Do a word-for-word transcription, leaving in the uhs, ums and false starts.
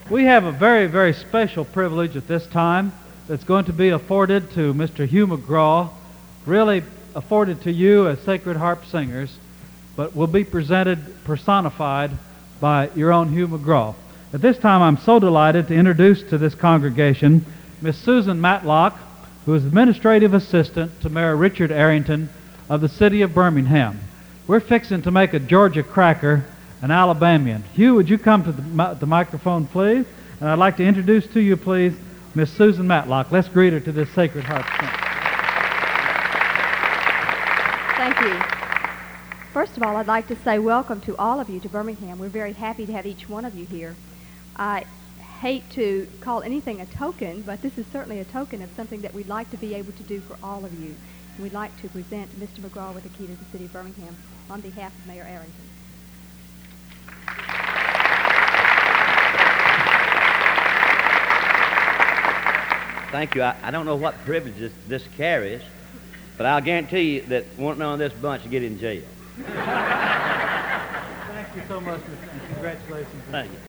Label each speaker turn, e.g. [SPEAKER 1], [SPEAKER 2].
[SPEAKER 1] We have a very, very special privilege at this time that's going to be afforded to Mister Hugh McGraw, really afforded to you as Sacred Harp singers, but will be presented, personified by your own Hugh McGraw. At this time, I'm so delighted to introduce to this congregation Miss Susan Matlock, who is Administrative Assistant to Mayor Richard Arrington of the city of Birmingham. We're fixing to make a Georgia cracker, an Alabamian. Hugh, would you come to the, mi- the microphone, please? And I'd like to introduce to you, please, Miss Susan Matlock. Let's greet her to this Sacred Harp sing.
[SPEAKER 2] Thank you. First of all, I'd like to say welcome to all of you to Birmingham. We're very happy to have each one of you here. I hate to call anything a token, but this is certainly a token of something that we'd like to be able to do for all of you. And we'd like to present Mister McGraw with the key to the city of Birmingham on behalf of Mayor Arrington.
[SPEAKER 3] Thank you. I, I don't know what privilege this, this carries, but I'll guarantee you that one on this bunch will get in jail.
[SPEAKER 1] Thank you so much, Mister and congratulations.
[SPEAKER 3] Thank you.